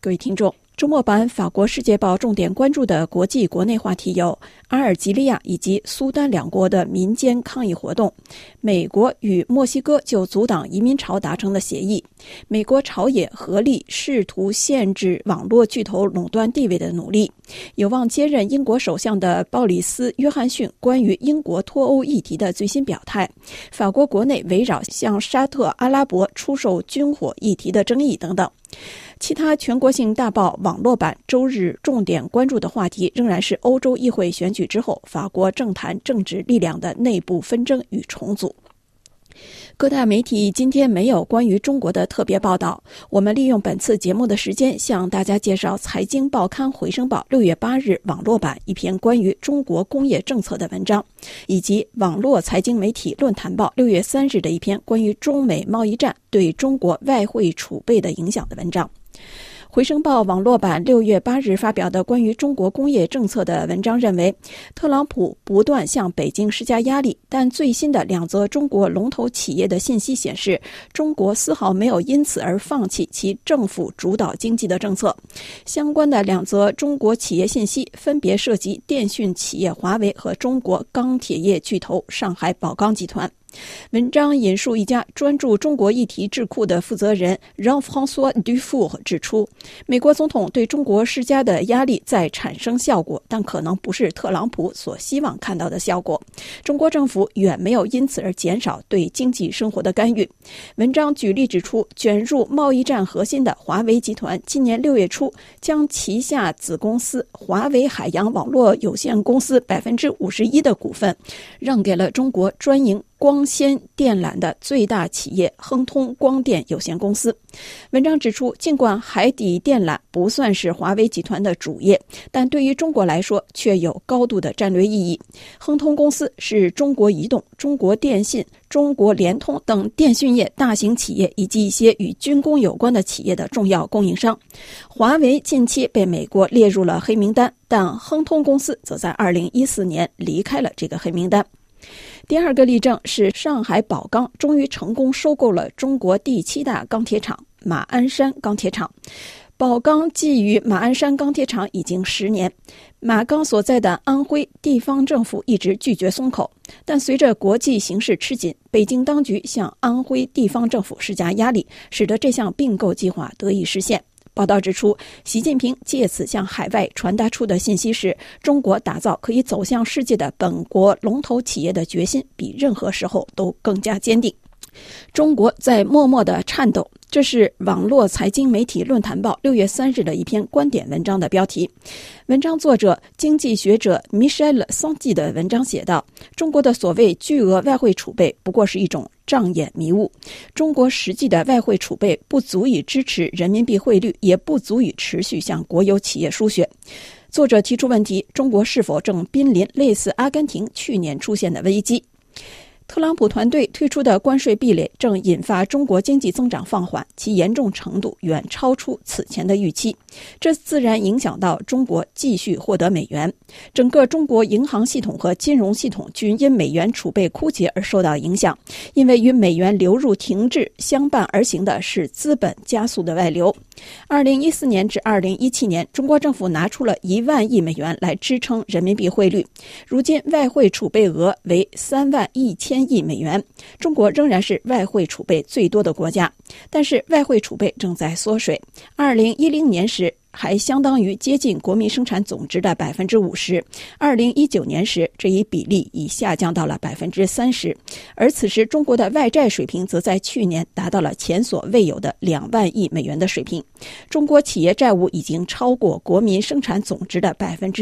各位听众，周末版法国《世界报》重点关注的国际国内话题有阿尔及利亚以及苏丹两国的民间抗议活动，美国与墨西哥就阻挡移民潮达成的协议，美国朝野合力试图限制网络巨头垄断地位的努力，有望接任英国首相的鲍里斯·约翰逊关于英国脱欧议题的最新表态，法国国内围绕向沙特阿拉伯出售军火议题的争议等等。其他全国性大报网络版周日重点关注的话题仍然是欧洲议会选举之后法国政坛政治力量的内部纷争与重组。各大媒体今天没有关于中国的特别报道，我们利用本次节目的时间向大家介绍财经报刊《回声报》6月8日网络版一篇关于中国工业政策的文章，以及网络财经媒体论坛报6月3日的一篇关于中美贸易战对中国外汇储备的影响的文章。回声报网络版6月8日发表的关于中国工业政策的文章认为，特朗普不断向北京施加压力，但最新的2则中国龙头企业的信息显示，中国丝毫没有因此而放弃其政府主导经济的政策。相关的2则中国企业信息分别涉及电讯企业华为和中国钢铁业巨头上海宝钢集团。文章引述一家专注中国议题智库的负责人Jean-François Dufour 指出，美国总统对中国施加的压力在产生效果，但可能不是特朗普所希望看到的效果。中国政府远没有因此而减少对经济生活的干预。文章举例指出，卷入贸易战核心的华为集团今年6月初将旗下子公司华为海洋网络有限公司 51% 的股份让给了中国专营光纤电缆的最大企业亨通光电有限公司。文章指出，尽管海底电缆不算是华为集团的主业，但对于中国来说却有高度的战略意义。亨通公司是中国移动、中国电信、中国联通等电讯业大型企业以及一些与军工有关的企业的重要供应商。华为近期被美国列入了黑名单，但亨通公司则在2014年离开了这个黑名单。第二个例证是上海宝钢终于成功收购了中国第7大钢铁厂马鞍山钢铁厂。宝钢觊觎马鞍山钢铁厂已经10年，马钢所在的安徽地方政府一直拒绝松口，但随着国际形势吃紧，北京当局向安徽地方政府施加压力，使得这项并购计划得以实现。报道指出，习近平借此向海外传达出的信息是，中国打造可以走向世界的本国龙头企业的决心比任何时候都更加坚定。中国在默默地颤抖，这是网络财经媒体论坛报6月3日的一篇观点文章的标题。文章作者经济学者 Michel Santi 的文章写道，中国的所谓巨额外汇储备不过是一种障眼迷雾，中国实际的外汇储备不足以支持人民币汇率，也不足以持续向国有企业输血。作者提出问题，中国是否正濒临类似阿根廷去年出现的危机？特朗普团队推出的关税壁垒正引发中国经济增长放缓，其严重程度远超出此前的预期，这自然影响到中国继续获得美元。整个中国银行系统和金融系统均因美元储备枯竭而受到影响，因为与美元流入停滞相伴而行的是资本加速的外流。2014年至2017年，中国政府拿出了1万亿美元来支撑人民币汇率，如今外汇储备额为3万1000亿美元，中国仍然是外汇储备最多的国家，但是外汇储备正在缩水。2010年时还相当于接近国民生产总值的 50%， 2019年时这一比例已下降到了 30%， 而此时中国的外债水平则在去年达到了前所未有的2万亿美元的水平。中国企业债务已经超过国民生产总值的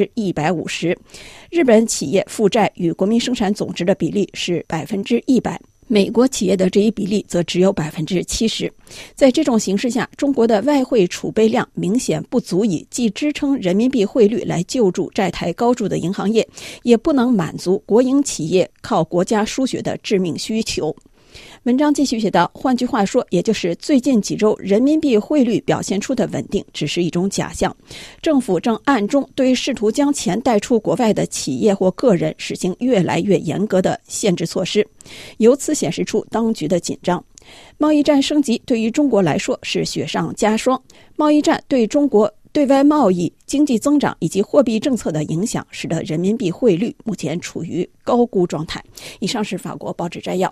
150%， 日本企业负债与国民生产总值的比例是 100%，美国企业的这一比例则只有 70%。 在这种形势下，中国的外汇储备量明显不足以既支撑人民币汇率来救助债台高筑的银行业，也不能满足国营企业靠国家输血的致命需求。文章继续写道，换句话说，也就是最近几周人民币汇率表现出的稳定只是一种假象，政府正暗中对试图将钱带出国外的企业或个人实行越来越严格的限制措施，由此显示出当局的紧张。 贸易战升级对于中国来说是雪上加霜。贸易战对中国对外贸易、经济增长以及货币政策的影响，使得人民币汇率目前处于高估状态。以上是法国报纸摘要。